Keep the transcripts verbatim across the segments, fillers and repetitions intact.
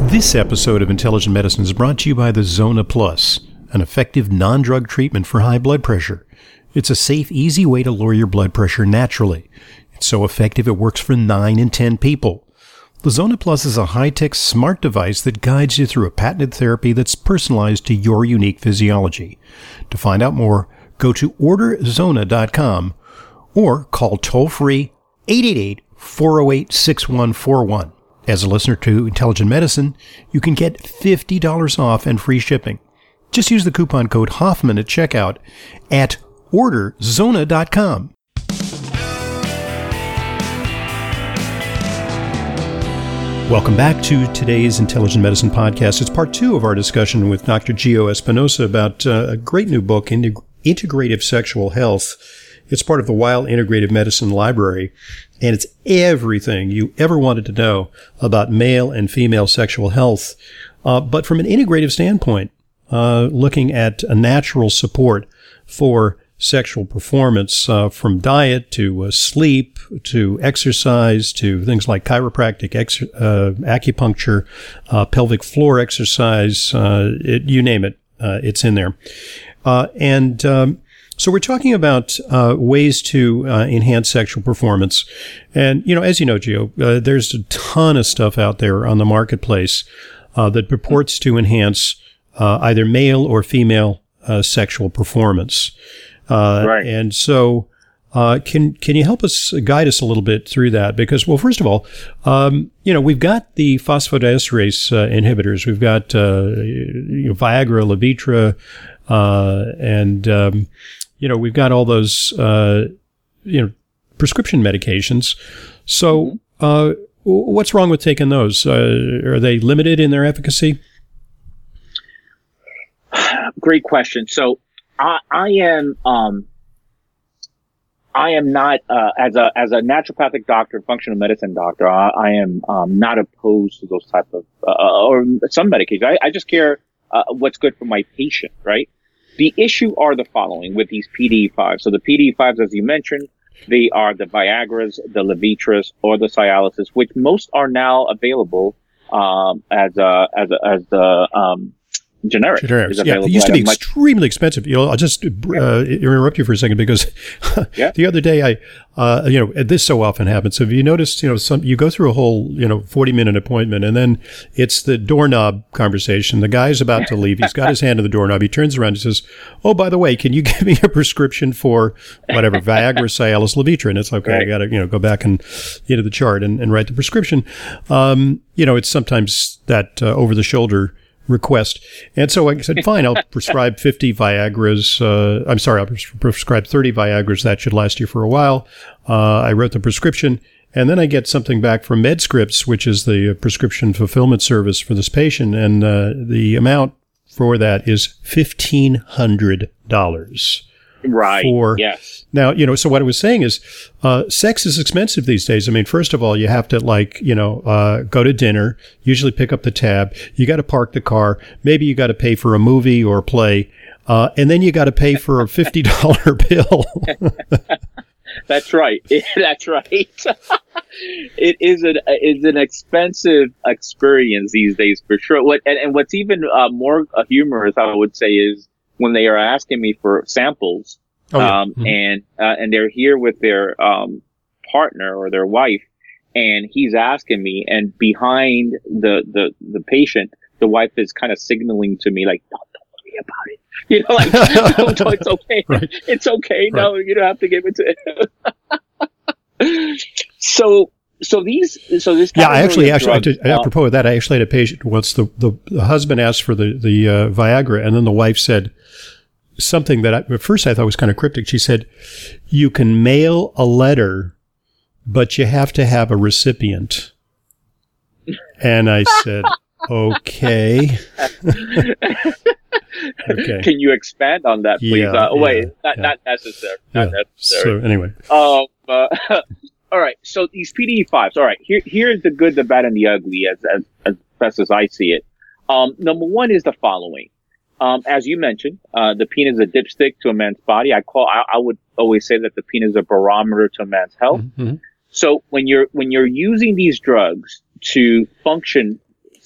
This episode of Intelligent Medicine is brought to you by the Zona Plus, an effective non-drug treatment for high blood pressure. It's a safe, easy way to lower your blood pressure naturally. It's so effective it works for nine in ten people. The Zona Plus is a high-tech smart device that guides you through a patented therapy that's personalized to your unique physiology. To find out more, go to order zona dot com or call toll-free eight eight eight, four oh eight, six one four one. As a listener to Intelligent Medicine, you can get fifty dollars off and free shipping. Just use the coupon code Hoffman at checkout at order zona dot com. Welcome back to today's Intelligent Medicine podcast. It's part two of our discussion with Doctor Gio Espinosa about uh, a great new book, Integ- Integrative Sexual Health. It's part of the Weill Integrative Medicine Library, and it's everything you ever wanted to know about male and female sexual health, uh, but from an integrative standpoint, uh, looking at a natural support for sexual performance, uh, from diet to uh, sleep to exercise to things like chiropractic, ex- uh, acupuncture, uh, pelvic floor exercise, uh, it, you name it, uh, it's in there. Uh, and um, so we're talking about uh, ways to uh, enhance sexual performance. And, you know, as you know, Gio, uh, there's a ton of stuff out there on the marketplace uh, that purports to enhance uh, either male or female uh, sexual performance. Uh, right. And so uh, can can you help us, guide us a little bit through that? Because, well, first of all, um, you know, we've got the phosphodiesterase uh, inhibitors. We've got uh, you know, Viagra, Levitra, uh, and, um, you know, we've got all those, uh, you know, prescription medications. So uh, what's wrong with taking those? Uh, are they limited in their efficacy? Great question. So I, I am, um, I am not, uh, as a, as a naturopathic doctor, functional medicine doctor, I, I am, um, not opposed to those type of, uh, or some medications. I, I just care, uh, what's good for my patient, right? The issue are the following with these P D E fives. So the P D E fives, as you mentioned, they are the Viagras, the Levitras, or the Cialises, which most are now available, um, as, uh, as, as the, um, generic. Generics. Yeah, it used to be much- extremely expensive. You know, I'll just uh, yeah. interrupt you for a second because yeah. the other day I, uh, you know, this so often happens. So have you noticed, you know, some, you go through a whole, you know, forty minute appointment and then it's the doorknob conversation. The guy's about to leave. He's got his hand on the doorknob. He turns around and says, "Oh, by the way, can you give me a prescription for whatever, Viagra, Cialis, Levitra?" And it's okay. Right. I got to, you know, go back and into the chart and, and write the prescription. Um, you know, it's sometimes that uh, over the shoulder request. And so I said, fine, I'll prescribe fifty Viagras. Uh, I'm sorry, I'll pres- prescribe thirty Viagras. That should last you for a while. Uh, I wrote the prescription, and then I get something back from MedScripts, which is the prescription fulfillment service for this patient, and uh, the amount for that is fifteen hundred dollars. Right. For, yes. Now, you know, so what I was saying is, uh, sex is expensive these days. I mean, first of all, you have to like, you know, uh, go to dinner, usually pick up the tab. You got to park the car. Maybe you got to pay for a movie or a play. Uh, and then you got to pay for a fifty dollar bill. That's right. That's right. It is an, it's an expensive experience these days for sure. What, and, and what's even uh, more humorous, I would say, is when they are asking me for samples, oh, yeah. um, mm-hmm. and, uh, and they're here with their, um, partner or their wife, and he's asking me, and behind the, the, the patient, the wife is kind of signaling to me, like, don't, don't worry about it. You know, like, no, no, it's okay. Right. It's okay. Right. No, you don't have to give it to him. so, So these, so this. Yeah, I actually, actually, drug, I, apropos of that, I actually had a patient once. The the, the husband asked for the the uh, Viagra, and then the wife said something that I, at first I thought was kind of cryptic. She said, "You can mail a letter, but you have to have a recipient." And I said, "Okay." Okay. Can you expand on that, please? Yeah, uh, wait, yeah, not yeah. not necessary. Not yeah. necessary. So anyway. Um. Uh, all right. So these P D E fives. All right. Here here's the good, the bad, and the ugly, as as as best as I see it. Um. Number one is the following. Um. As you mentioned, uh, the penis is a dipstick to a man's body. I call. I, I would always say that the penis is a barometer to a man's health. Mm-hmm. So when you're when you're using these drugs to function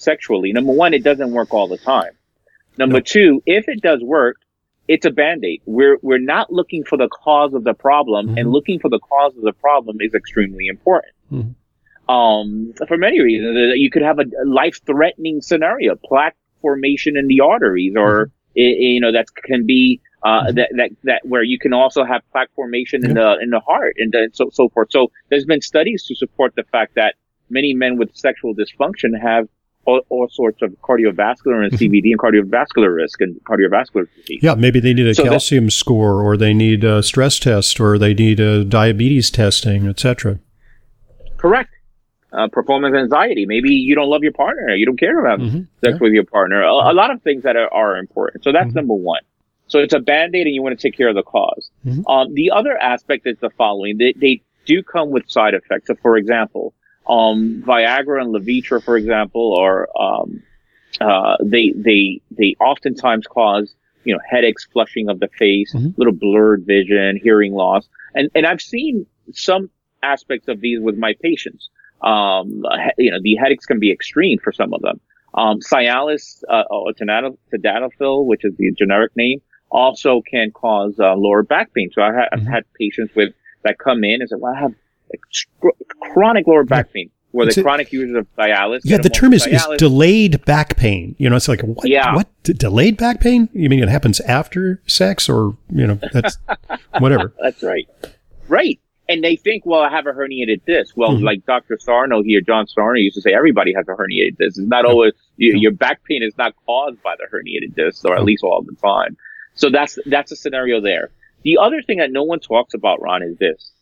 sexually, number one, it doesn't work all the time. Number No. two, if it does work, it's a Band-Aid. We're we're not looking for the cause of the problem, Mhm. and looking for the cause of the problem is extremely important. Mhm. Um, for many reasons, Uh, you could have a life-threatening scenario, plaque formation in the arteries, or i- i- you know that can be uh, Mhm. that that that where you can also have plaque formation in Yeah. the in the heart, and then so so forth. So there's been studies to support the fact that many men with sexual dysfunction have all, all sorts of cardiovascular and C V D and cardiovascular risk and cardiovascular disease. Yeah, maybe they need a So that- calcium score, or they need a stress test, or they need a diabetes testing, et cetera. Correct. Uh, performance anxiety. Maybe you don't love your partner. You don't care about Mhm. sex Yeah. with your partner. A, a lot of things that are, are important. So that's Mhm. number one. So it's a Band-Aid and you want to take care of the cause. Mhm. Um, the other aspect is the following. They, they do come with side effects. So for example, um, Viagra and Levitra, for example, or, um, uh, they, they, they oftentimes cause, you know, headaches, flushing of the face, Mhm. little blurred vision, hearing loss. And, and I've seen some aspects of these with my patients. Um, he- you know, the headaches can be extreme for some of them. Um, Cialis, uh, or tadal- tadalafil, which is the generic name, also can cause uh, lower back pain. So I ha- I've Mhm. had patients with that come in and say, "Well, I have like, chronic lower back pain," where It's the a- chronic users of Cialis. Yeah, get the them term off is, is Cialis. delayed back pain. You know, it's like, what? Yeah. What? D- delayed back pain? You mean it happens after sex, or, you know, that's whatever. That's right. Right. And they think, well, I have a herniated disc. Well, Mhm. like Doctor Sarno here, John Sarno used to say, everybody has a herniated disc. It's not Yeah. always, you, Yeah. your back pain is not caused by the herniated disc, or at Yeah. least all the time. So that's, that's a scenario there. The other thing that no one talks about, Ron, is this.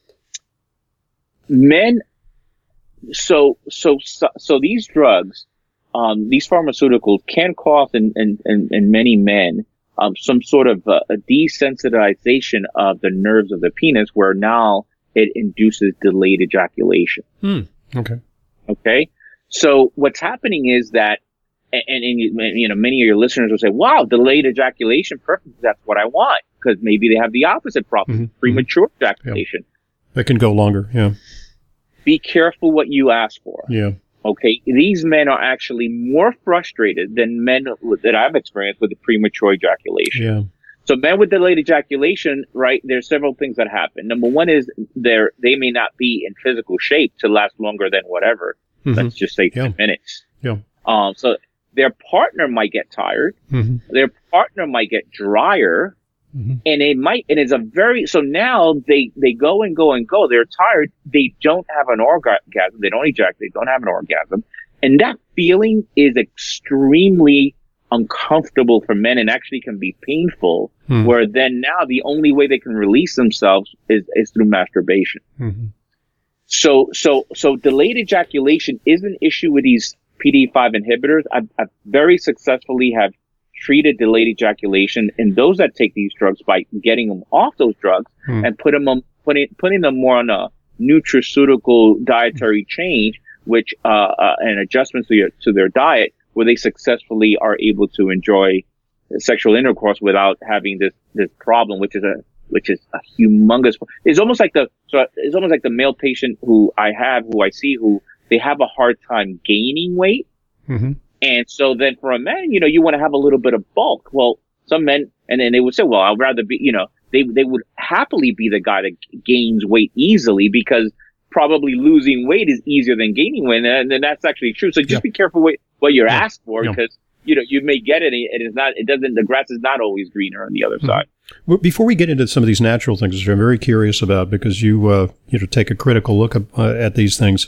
Men, so, so, so, so these drugs, um, these pharmaceuticals can cause in, in, in, in many men, um, some sort of uh, a desensitization of the nerves of the penis, where now it induces delayed ejaculation. Hmm. Okay. Okay. So what's happening is that, and, and, you know, many of your listeners will say, wow, delayed ejaculation, perfect. That's what I want. Because maybe they have the opposite problem, Mhm. premature ejaculation. That can go longer. Yeah. Be careful what you ask for. Yeah. Okay. These men are actually more frustrated than men that I've experienced with the premature ejaculation. Yeah. So men with delayed ejaculation, right, there's several things that happen. Number one is they're, they may not be in physical shape to last longer than whatever. Mhm. Let's just say Yeah. ten minutes. Yeah. Um, so their partner might get tired. Mhm. Their partner might get drier. Mhm. And it might, and it's a very, so now they, they go and go and go. They're tired. They don't have an orgasm. They don't ejaculate. They don't have an orgasm. And that feeling is extremely uncomfortable for men and actually can be painful, Hmm. where then now the only way they can release themselves is, is through masturbation. Mhm. So, so, so delayed ejaculation is an issue with these P D E five inhibitors. I've, I've very successfully have treated delayed ejaculation in those that take these drugs by getting them off those drugs Hmm. and putting them, putting, putting them more on a nutraceutical dietary change, which, uh, uh and adjustments to, your, to their diet, where they successfully are able to enjoy sexual intercourse without having this, this problem, which is a, which is a humongous, it's almost like the, so it's almost like the male patient who I have, who I see, who they have a hard time gaining weight. Mhm. And so then for a man, you know, you want to have a little bit of bulk. Well, some men, and then they would say, well, I'd rather be, you know, they, they would happily be the guy that gains weight easily, because probably losing weight is easier than gaining weight. And then that's actually true. So just Yeah. be careful what, what you're Yeah. asked for, Yeah. because, you know, you may get it. And it's not, it doesn't, the grass is not always greener on the other Mhm. side. Well, before we get into some of these natural things, which I'm very curious about, because you, uh, you know, take a critical look at, uh, at these things,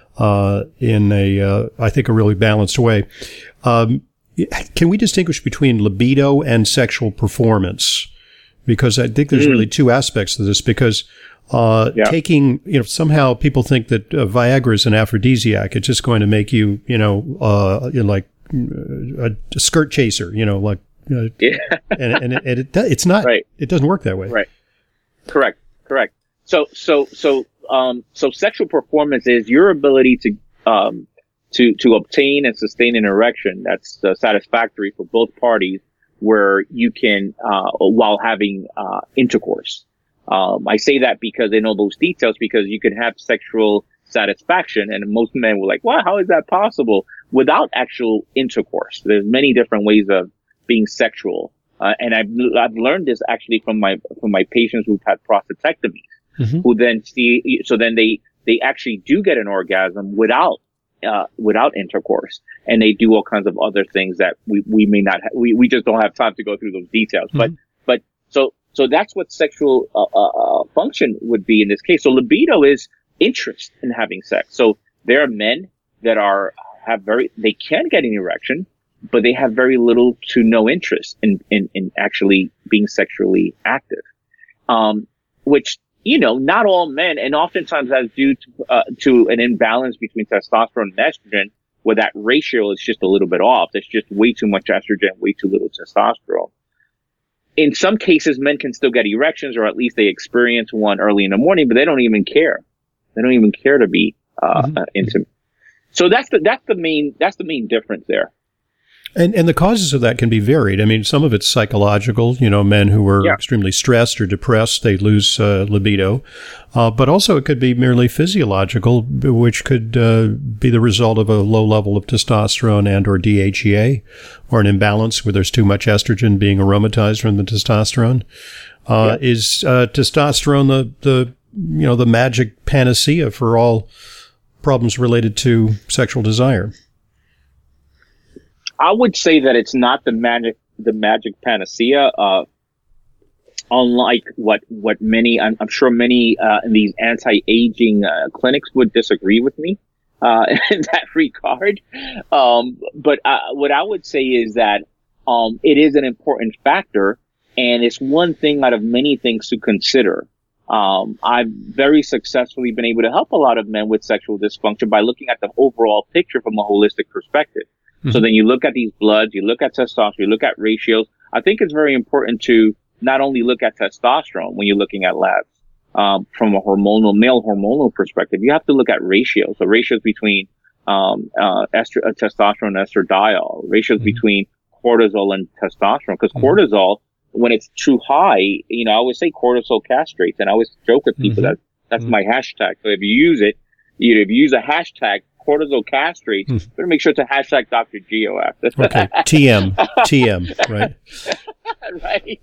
uh, in a, uh, I think a really balanced way. Um, can we distinguish between libido and sexual performance? Because I think there's Mm. really two aspects to this, because, uh, Yeah. taking, you know, somehow people think that uh, Viagra is an aphrodisiac. It's just going to make you, you know, uh, you know, like uh, a skirt chaser, you know, like, uh, Yeah. and, and it, it, it's not, Right. it doesn't work that way. Right. Correct. Correct. So, so, so, um, so sexual performance is your ability to, um, to, to obtain and sustain an erection that's uh, satisfactory for both parties, where you can, uh, while having, uh, intercourse. Um, I say that because I know those details, because you can have sexual satisfaction. And most men were like, "Wow, how is that possible?" Without actual intercourse. There's many different ways of being sexual. Uh, and I've, I've learned this actually from my, from my patients who've had prostatectomies, mm-hmm. who then see, so then they, they actually do get an orgasm without, uh, without intercourse. And they do all kinds of other things that we, we may not, ha- we, we just don't have time to go through those details. Mm-hmm. But, but so, so that's what sexual, uh, uh, function would be in this case. So libido is interest in having sex. So there are men that are, have very, they can get an erection, but they have very little to no interest in, in, in actually being sexually active. Um, which, you know, not all men, and oftentimes that's due to, uh, to an imbalance between testosterone and estrogen, where that ratio is just a little bit off. There's just way too much estrogen, way too little testosterone. In some cases, men can still get erections, or at least they experience one early in the morning, but they don't even care. They don't even care to be, uh, mm-hmm. uh intimate. So that's the, that's the main, that's the main difference there. And and the causes of that can be varied. I mean, some of it's psychological, you know, men who are yeah. extremely stressed or depressed, they lose uh, libido. Uh, but also it could be merely physiological, which could uh, be the result of a low level of testosterone and or D H E A, or an imbalance where there's too much estrogen being aromatized from the testosterone. Uh, yeah. Is uh, testosterone the, the, you know, the magic panacea for all problems related to sexual desire? I would say that it's not the magic, the magic panacea. Uh, unlike what, what many, I'm, I'm sure many, uh, in these anti-aging, uh, clinics would disagree with me, uh, in that regard. Um, but, uh, what I would say is that, um, it is an important factor, and it's one thing out of many things to consider. Um, I've very successfully been able to help a lot of men with sexual dysfunction by looking at the overall picture from a holistic perspective. Mm-hmm. So then you look at these bloods, you look at testosterone, you look at ratios. I think it's very important to not only look at testosterone when you're looking at labs, um, from a hormonal, male hormonal perspective. You have to look at ratios. So ratios between, um, uh, estro- uh, testosterone and estradiol, ratios mm-hmm. between cortisol and testosterone. Because mm-hmm. cortisol, when it's too high, you know, I always say cortisol castrates, and I always joke with people mm-hmm. that that's mm-hmm. my hashtag. So if you use it, you know, if you use a hashtag, cortisol castrates, hmm. better make sure to hashtag Doctor Geo after. Okay, T M, T M, right? Right.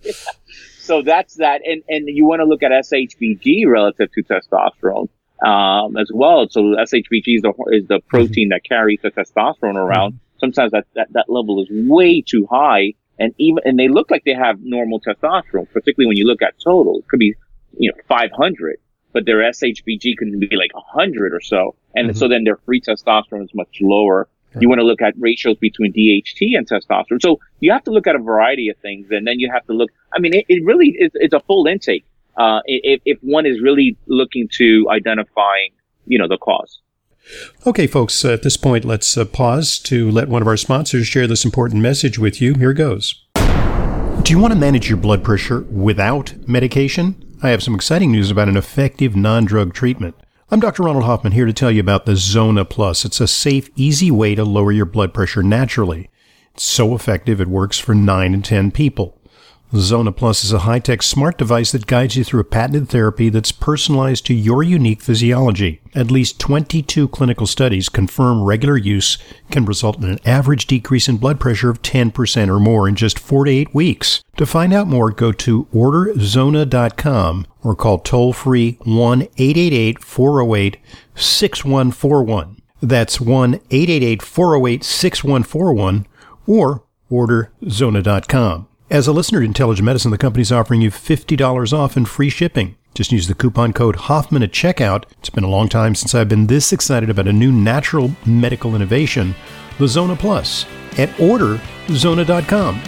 So that's that, and and you want to look at S H B G relative to testosterone um, as well. So S H B G is the is the protein mm-hmm. that carries the testosterone around. Mm-hmm. Sometimes that, that that level is way too high, and even and they look like they have normal testosterone, particularly when you look at total. It could be, you know, five hundred. But their S H B G can be like one hundred or so. And mm-hmm. so then their free testosterone is much lower. Right. You want to look at ratios between D H T and testosterone. So you have to look at a variety of things. And then you have to look, I mean, it, it really is, it's a full intake. Uh, if, if one is really looking to identifying, you know, the cause. Okay, folks, uh, at this point, let's uh, pause to let one of our sponsors share this important message with you. Here goes. Do you want to manage your blood pressure without medication? I have some exciting news about an effective non-drug treatment. I'm Doctor Ronald Hoffman, here to tell you about the Zona Plus. It's a safe, easy way to lower your blood pressure naturally. It's so effective it works for nine in ten people. Zona Plus is a high-tech smart device that guides you through a patented therapy that's personalized to your unique physiology. At least twenty-two clinical studies confirm regular use can result in an average decrease in blood pressure of ten percent or more in just four to eight weeks. To find out more, go to order zona dot com or call toll-free one eight eight eight, four oh eight, six one four one. That's one eight eight eight, four oh eight, six one four one or order zona dot com. As a listener to Intelligent Medicine, the company's offering you fifty dollars off and free shipping. Just use the coupon code Hoffman at checkout. It's been a long time since I've been this excited about a new natural medical innovation, the Zona Plus, at order zona dot com.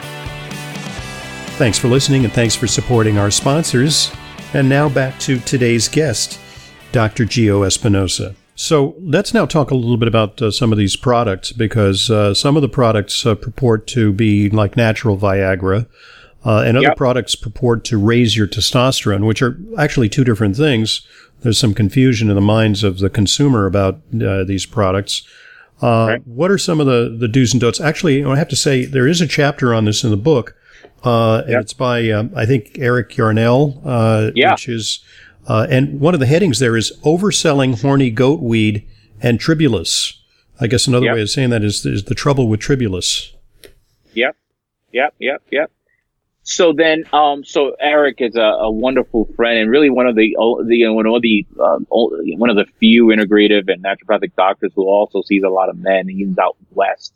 Thanks for listening, and thanks for supporting our sponsors. And now back to today's guest, Doctor Gio Espinosa. So let's now talk a little bit about uh, some of these products, because uh, some of the products uh, purport to be like natural Viagra, uh, and other yep. products purport to raise your testosterone, which are actually two different things. There's some confusion in the minds of the consumer about uh, these products. Uh, right. What are some of the, the do's and don'ts? Actually, I have to say there is a chapter on this in the book, uh, and yep. it's by, um, I think, Eric Yarnell, uh, yeah. which is... Uh, and one of the headings there is overselling horny goat weed and tribulus. I guess another yep. way of saying that is, is the trouble with tribulus. Yep, yep, yep, yep. So then, um, so Eric is a, a wonderful friend and really one of the, the one of the, um, one of the few integrative and naturopathic doctors who also sees a lot of men. He's out west,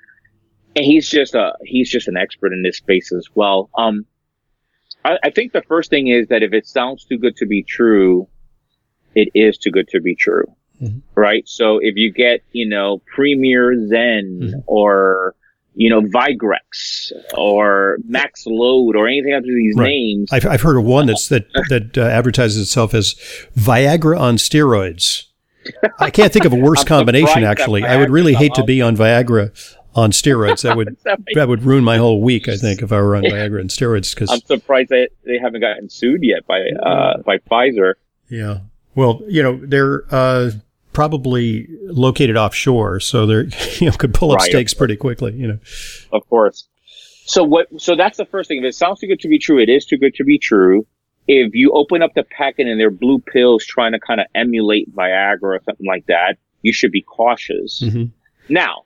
and he's just a he's just an expert in this space as well. Um, I, I think the first thing is that if it sounds too good to be true, it is too good to be true, mm-hmm. right? So if you get, you know, Premier Zen mm-hmm. or you know, Vigrex or Max Load or anything after these right. names. I've, I've heard of one that's that that uh, advertises itself as Viagra on steroids. I can't think of a worse combination, actually. I would really hate to be on Viagra on steroids. That would that would ruin my whole week, I think, if I were on Viagra and steroids. Cause, I'm surprised they, they haven't gotten sued yet by uh, by Pfizer. Yeah. Well, you know, they're uh, probably located offshore, so they're you know could pull up right, stakes pretty quickly. You know, of course. So what? So that's the first thing. If it sounds too good to be true, it is too good to be true. If you open up the packet and they're blue pills trying to kind of emulate Viagra or something like that, you should be cautious. Mm-hmm. Now,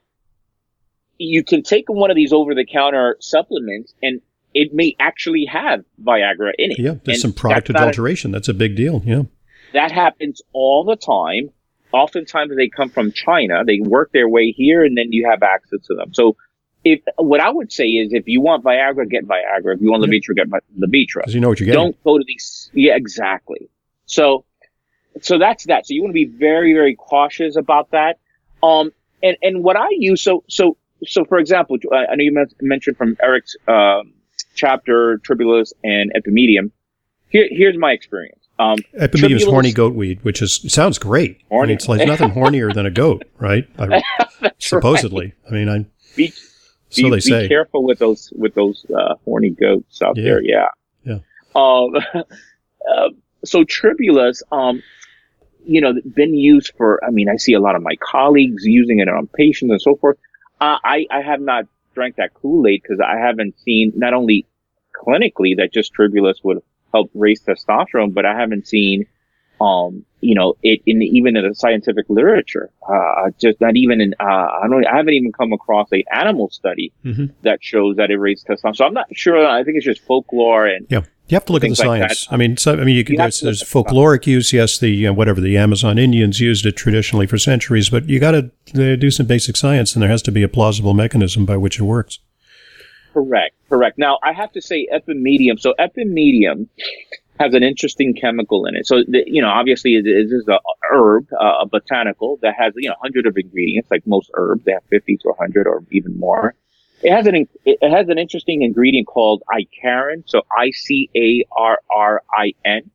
you can take one of these over-the-counter supplements, and it may actually have Viagra in it. Yeah, there's and some product that's adulteration. A, that's a big deal. Yeah, that happens all the time. Oftentimes they come from China, they work their way here, and then you have access to them. So if what I would say is if you want Viagra, get Viagra. If you want Levitra, get Levitra. Because you know what you're getting. Don't go to these. Yeah, exactly. So, so that's that. So you want to be very, very cautious about that. Um, and, and what I use, so, so, so for example, I know you mentioned from Eric's, um, chapter, Tribulus and Epimedium. Here, here's my experience. Um, Epimedium is horny goat weed, which is sounds great. Horny. I mean, it's like nothing hornier than a goat, right? I, supposedly. Right. I mean, I. Be, so be, they be say. Be careful with those with those uh, horny goats out yeah. there. Yeah. Yeah. Um. uh, so Tribulus, um, you know, been used for. I mean, I see a lot of my colleagues using it on patients and so forth. Uh, I I have not drank that Kool-Aid because I haven't seen not only clinically that just Tribulus would help raise testosterone, but I haven't seen, um, you know, it in even in the scientific literature. Uh, just not even in, uh, I don't, I haven't even come across a animal study mm-hmm. that shows that it raises testosterone. So I'm not sure. I think it's just folklore and. Yeah. You have to look at the science. Like I mean, so, I mean, you could, you there's, there's folkloric the use. Yes, the uh, whatever the Amazon Indians used it traditionally for centuries, but you got to uh, do some basic science, and there has to be a plausible mechanism by which it works. Correct, correct. Now, I have to say Epimedium. So Epimedium has an interesting chemical in it. So, the, you know, obviously it is a herb, uh, a botanical that has, you know, one hundred of ingredients, like most herbs. They have fifty to one hundred or even more. It has an it has an interesting ingredient called Icarin, so I C A R R I N.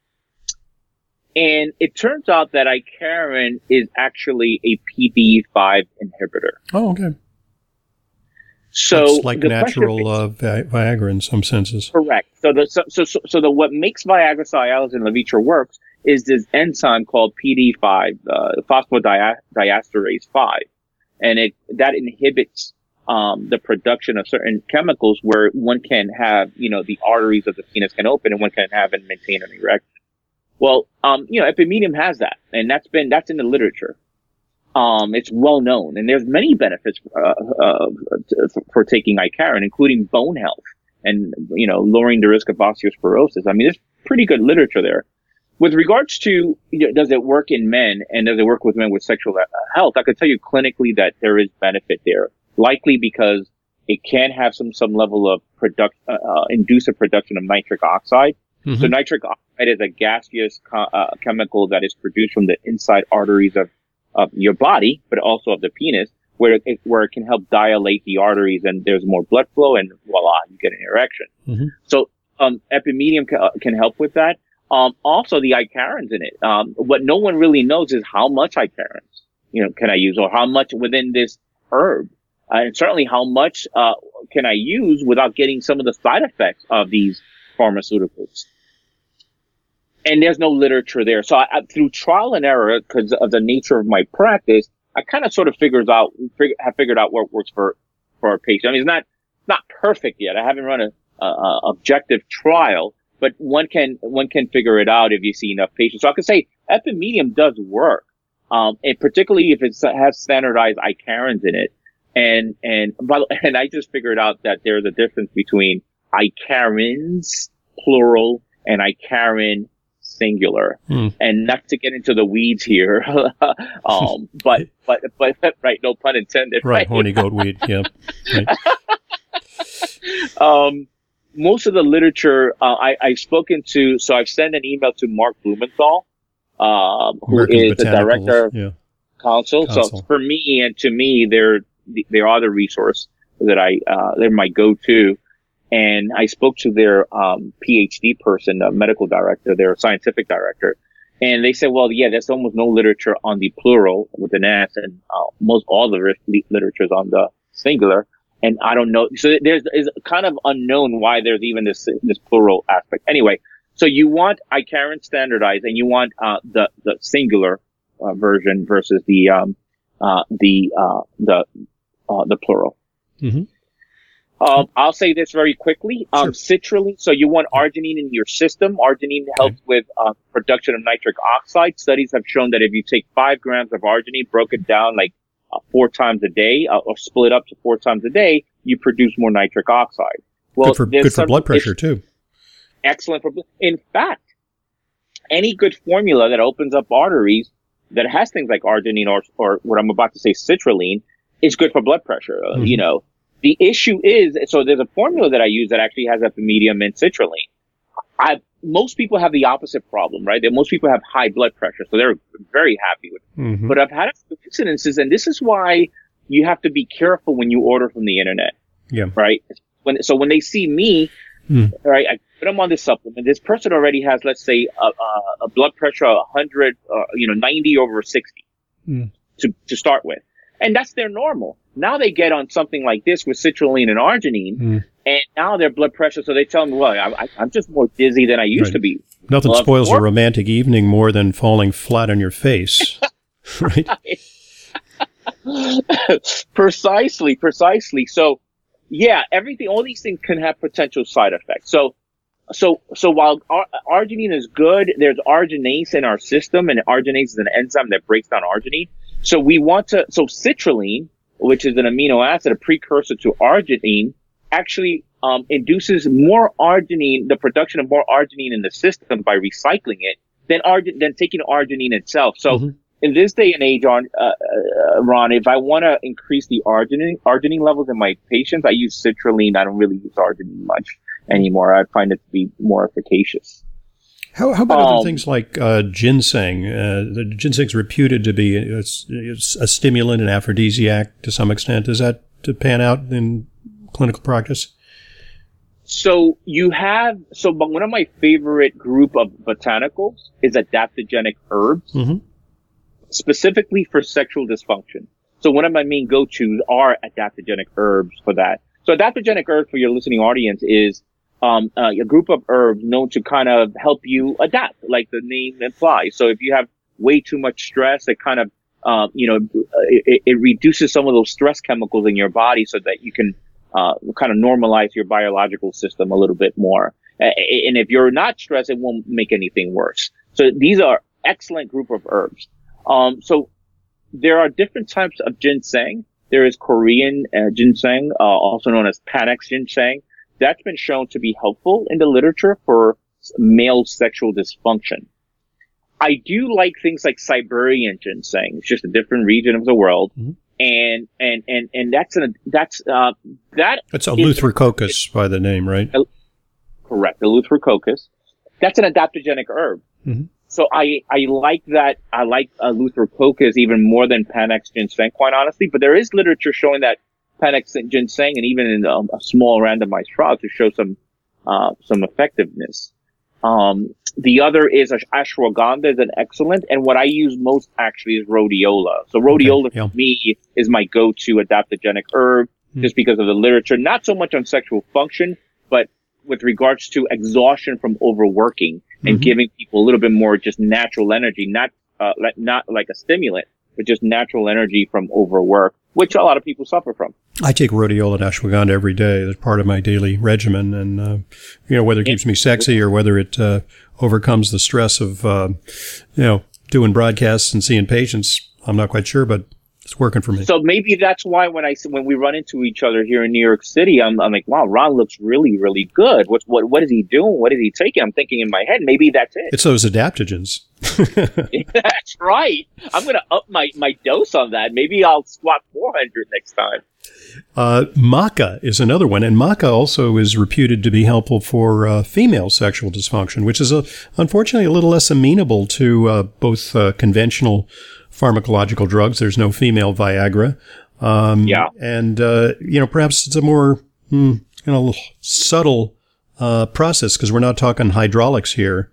And it turns out that Icarin is actually a P D E five inhibitor. Oh, okay. So it's like natural uh, Viagra in some senses. Correct. So the so so so, so the what makes Viagra, Cialis, and Levitra works is this enzyme called P D E five, uh, phosphodiesterase five, and it that inhibits um the production of certain chemicals where one can have, you know, the arteries of the penis can open and one can have and maintain an erection. Well, um, you know, Epimedium has that, and that's been that's in the literature. Um, it's well known, and there's many benefits uh, uh, for taking Icarin, including bone health and, you know, lowering the risk of osteoporosis. I mean, there's pretty good literature there. With regards to, you know, does it work in men and does it work with men with sexual health, I could tell you clinically that there is benefit there. Likely because it can have some, some level of product, uh, induce a production of nitric oxide. Mm-hmm. So nitric oxide is a gaseous co- uh, chemical that is produced from the inside arteries of, of your body, but also of the penis, where it, where it can help dilate the arteries and there's more blood flow and voila, you get an erection. Mm-hmm. So, um, Epimedium ca- can help with that. Um, also the Icarin's in it. Um, what no one really knows is how much Icarin's, you know, can I use or how much within this herb. Uh, and certainly how much uh, can I use without getting some of the side effects of these pharmaceuticals. And there's no literature there. So I, I, through trial and error, because of the nature of my practice, I kind of sort of figures out, fig- have figured out what works for, for our patient. I mean, it's not, not perfect yet. I haven't run a, a, a objective trial, but one can one can figure it out if you see enough patients. So I could say Epimedium does work, um, and particularly if it has standardized Icarans in it. And and but and I just figured out that there's a difference between Icarans plural and Icaran singular. Hmm. And not to get into the weeds here, um, but but but right, no pun intended. Right, right? Horny goat weed. Yeah. Right. um, most of the literature uh, I I've spoken to, so I've sent an email to Mark Blumenthal, um, who American is the director of yeah. Council. Council. So for me and to me, they're they are the resource that I uh, they're my go-to. And I spoke to their um, PhD person, the medical director, their scientific director, and they said, "Well, yeah, there's almost no literature on the plural with an S, and uh, most all the literature is on the singular." And I don't know, so there's is kind of unknown why there's even this this plural aspect. Anyway, so you want Icaran standardized, and you want uh, the the singular uh, version versus the um uh the uh the uh, the plural. Mm-hmm. Um, I'll say this very quickly. Um, sure. Citrulline. So you want arginine in your system. Arginine helps okay. with uh, production of nitric oxide. Studies have shown that if you take five grams of arginine, broke it down like uh, four times a day, uh, or split up to four times a day, you produce more nitric oxide. Well, good for, good for blood pressure too. Excellent for. In fact, any good formula that opens up arteries that has things like arginine or or what I'm about to say, citrulline, is good for blood pressure. Uh, mm-hmm. You know. The issue is, so there's a formula that I use that actually has Epimedium and citrulline. I, most people have the opposite problem, right? That most people have high blood pressure, so they're very happy with it. Mm-hmm. But I've had a few incidences, and this is why you have to be careful when you order from the internet. Yeah. Right? When, so when they see me, mm. right, I put them on this supplement. This person already has, let's say, a, a, a blood pressure of one hundred, uh, you know, ninety over sixty mm. to, to start with. And that's their normal. Now they get on something like this with citrulline and arginine, mm. and now their blood pressure, so they tell me, well, I, I'm just more dizzy than I used right. to be. Nothing well, spoils a romantic evening more than falling flat on your face. Right? Precisely, precisely. So, yeah, everything, all these things can have potential side effects. So, so, so while ar- arginine is good, there's arginase in our system, and arginase is an enzyme that breaks down arginine. So we want to, so citrulline, which is an amino acid, a precursor to arginine, actually um, induces more arginine, the production of more arginine in the system by recycling it than argin, than taking arginine itself. So mm-hmm. in this day and age, on uh, uh, Ron, if I want to increase the arginine arginine levels in my patients, I use citrulline. I don't really use arginine much anymore. I find it to be more efficacious. How, how about um, other things like uh, ginseng? Uh, the ginseng is reputed to be a, a stimulant and aphrodisiac to some extent. Does that pan out in clinical practice? So you have, so one of my favorite group of botanicals is adaptogenic herbs, mm-hmm. specifically for sexual dysfunction. So one of my main go-tos are adaptogenic herbs for that. So adaptogenic herbs for your listening audience is Um, uh, a group of herbs known to kind of help you adapt, like the name implies. So if you have way too much stress, it kind of, uh, you know, it, it reduces some of those stress chemicals in your body so that you can, uh, kind of normalize your biological system a little bit more. And if you're not stressed, it won't make anything worse. So these are excellent group of herbs. Um, so there are different types of ginseng. There is Korean uh, ginseng, uh, also known as Panax ginseng. That's been shown to be helpful in the literature for male sexual dysfunction. I do like things like Siberian ginseng. It's just a different region of the world. Mm-hmm. And, and, and, and that's an, that's, uh, that. It's Eleutherococcus by the name, right? El- correct. Eleutherococcus. That's an adaptogenic herb. Mm-hmm. So I, I like that. I like Eleutherococcus even more than Panax ginseng, quite honestly. But there is literature showing that Panax ginseng, and even in um, a small randomized trial to show some uh, some effectiveness. Um, the other is ashwagandha is an excellent, and what I use most actually is rhodiola. So rhodiola okay, yeah. for me is my go-to adaptogenic herb, mm. just because of the literature. Not so much on sexual function, but with regards to exhaustion from overworking and mm-hmm. giving people a little bit more just natural energy, not uh, not like a stimulant, but just natural energy from overwork, which a lot of people suffer from. I take rhodiola and ashwagandha every day as part of my daily regimen. And, uh, you know, whether it keeps me sexy or whether it uh, overcomes the stress of, uh, you know, doing broadcasts and seeing patients, I'm not quite sure, but it's working for me. So maybe that's why when I when we run into each other here in New York City, I'm, I'm like, wow, Ron looks really, really good. What what what is he doing? What is he taking? I'm thinking in my head, maybe that's it. It's those adaptogens. That's right. I'm going to up my, my dose on that. Maybe I'll squat four hundred next time. Uh, maca is another one, and maca also is reputed to be helpful for uh, female sexual dysfunction, which is a, unfortunately a little less amenable to uh, both uh, conventional pharmacological drugs. There's no female Viagra. Um, yeah. And, uh, you know, perhaps it's a more, mm, you know, subtle uh, process because we're not talking hydraulics here.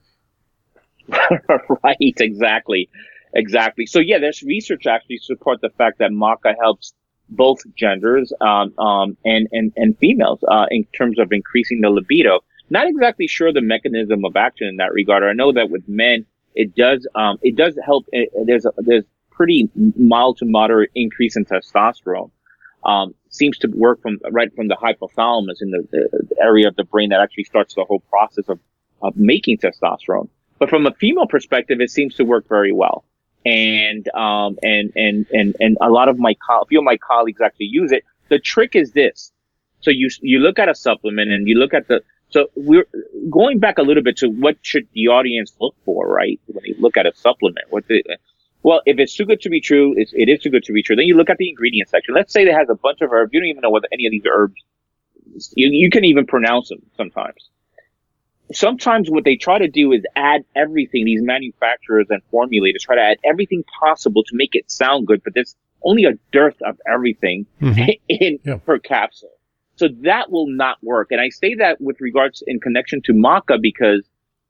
Right, exactly. Exactly. So, yeah, there's research actually to support the fact that maca helps both genders um, um, and, and, and females uh, in terms of increasing the libido. Not exactly sure the mechanism of action in that regard. I know that with men, it does um, it does help. It, there's a, there's pretty mild to moderate increase in testosterone. Um, seems to work from right from the hypothalamus in the, the area of the brain that actually starts the whole process of, of making testosterone. But from a female perspective, it seems to work very well. And, um, and, and, and, and a lot of my, co- a few of my colleagues actually use it. The trick is this. So you, you look at a supplement and you look at the, so we're going back a little bit to what should the audience look for, right? When you look at a supplement, what the, well, if it's too good to be true, it's, it is too good to be true. Then you look at the ingredient section. Let's say it has a bunch of herbs. You don't even know whether any of these herbs, you, you can even pronounce them sometimes. Sometimes what they try to do is add everything, these manufacturers and formulators try to add everything possible to make it sound good, but there's only a dearth of everything mm-hmm. in yeah. per capsule. So that will not work. And I say that with regards in connection to maca because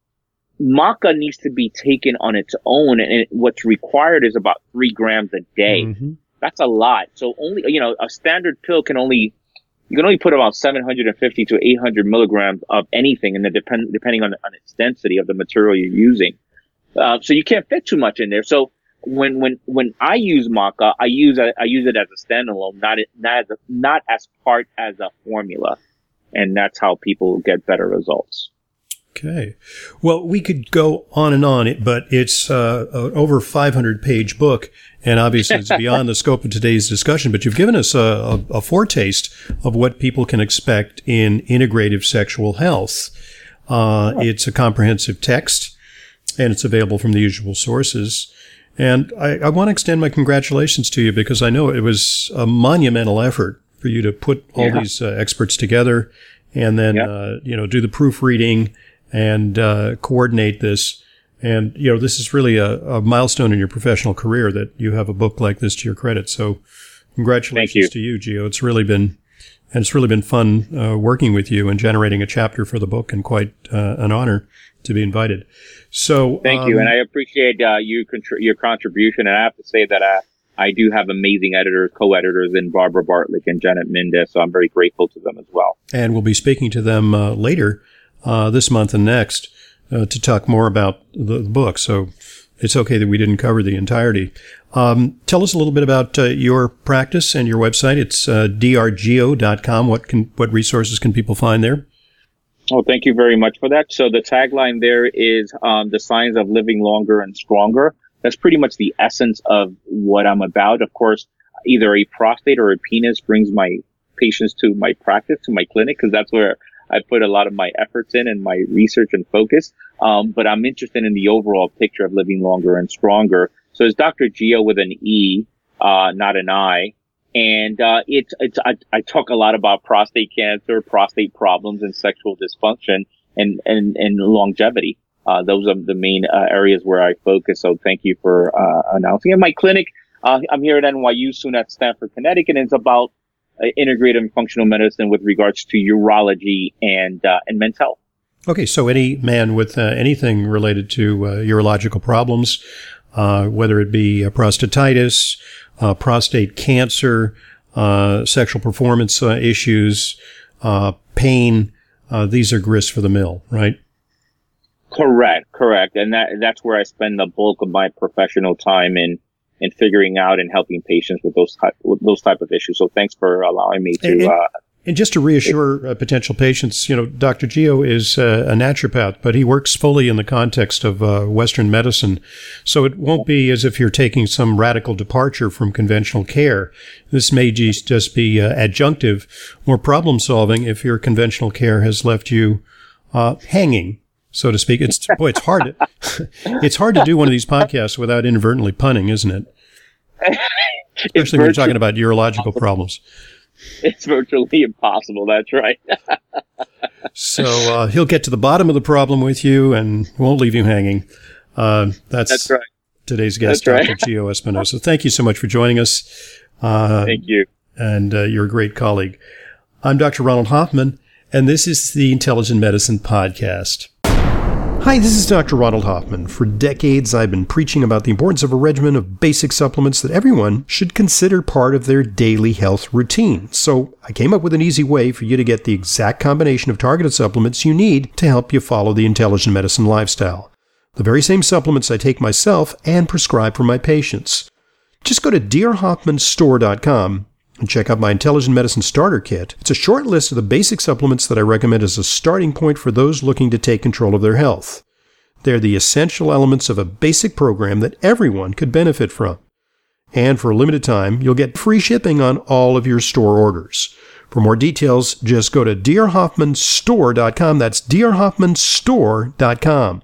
maca needs to be taken on its own. And it, what's required is about three grams a day. Mm-hmm. That's a lot. So only, you know, a standard pill can only, you can only put about seven hundred fifty to eight hundred milligrams of anything, and then depend, depending on, on its density of the material you're using. Uh, so you can't fit too much in there. So when, when, when I use maca, I use, a, I use it as a standalone, not, not as, a, not as part as a formula. And that's how people get better results. Okay. Well, we could go on and on, but it's uh, an over five hundred page book, and obviously it's beyond the scope of today's discussion, but you've given us a, a, a foretaste of what people can expect in integrative sexual health. Uh, it's a comprehensive text, and it's available from the usual sources. And I, I want to extend my congratulations to you because I know it was a monumental effort for you to put all yeah. these uh, experts together and then, yeah. uh, you know, do the proofreading and uh, coordinate this. And, you know, this is really a, a milestone in your professional career that you have a book like this to your credit. So congratulations you. to you, Gio. It's really been, and it's really been fun uh, working with you and generating a chapter for the book, and quite uh, an honor to be invited. So thank um, you. And I appreciate uh, you contr- your contribution. And I have to say that I, I do have amazing editors, co-editors in Barbara Bartlick and Janet Mendez. So I'm very grateful to them as well. And we'll be speaking to them uh, later Uh, this month and next uh, to talk more about the, the book. So it's okay that we didn't cover the entirety. Um, tell us a little bit about uh, your practice and your website. It's uh, d r geo dot com. What can what resources can people find there? Oh, thank you very much for that. So the tagline there is um, the science of living longer and stronger. That's pretty much the essence of what I'm about. Of course, either a prostate or a penis brings my patients to my practice, to my clinic, because that's where I put a lot of my efforts in and my research and focus. Um, but I'm interested in the overall picture of living longer and stronger. So it's Doctor Gio with an E, uh, not an I. And, uh, it's, it's, I, I talk a lot about prostate cancer, prostate problems, and sexual dysfunction and, and, and longevity. Uh, those are the main uh, areas where I focus. So thank you for, uh, announcing. And my clinic, uh, I'm here at N Y U, soon at Stanford, Connecticut, and it's about integrative functional medicine with regards to urology and uh, and men's health. Okay, so any man with uh, anything related to uh, urological problems, uh, whether it be uh, prostatitis, uh, prostate cancer, uh, sexual performance uh, issues, uh, pain, uh, these are grist for the mill, right? Correct, correct, and that that's where I spend the bulk of my professional time in in figuring out and helping patients with those type with those type of issues. So thanks for allowing me to. And, and, uh, and just to reassure uh, potential patients, you know, Doctor Gio is uh, a naturopath, but he works fully in the context of uh, Western medicine. So it won't be as if you're taking some radical departure from conventional care. This may just, just be uh, adjunctive or problem solving if your conventional care has left you uh, hanging, so to speak. It's boy, it's hard. To, it's hard to do one of these podcasts without inadvertently punning, isn't it? Especially when you're talking about urological problems. It's virtually impossible. That's right. So uh, he'll get to the bottom of the problem with you and won't leave you hanging. Uh, that's, that's right. Today's guest, That's Doctor right. Gio Espinosa. Thank you so much for joining us. Uh, Thank you. And uh, you're a great colleague. I'm Doctor Ronald Hoffman, and this is the Intelligent Medicine Podcast. Hi, this is Doctor Ronald Hoffman. For decades, I've been preaching about the importance of a regimen of basic supplements that everyone should consider part of their daily health routine. So I came up with an easy way for you to get the exact combination of targeted supplements you need to help you follow the intelligent medicine lifestyle. The very same supplements I take myself and prescribe for my patients. Just go to dear hoffman store dot com and check out my Intelligent Medicine Starter Kit. It's a short list of the basic supplements that I recommend as a starting point for those looking to take control of their health. They're the essential elements of a basic program that everyone could benefit from. And for a limited time, you'll get free shipping on all of your store orders. For more details, just go to dear hoffman store dot com. That's dear hoffman store dot com.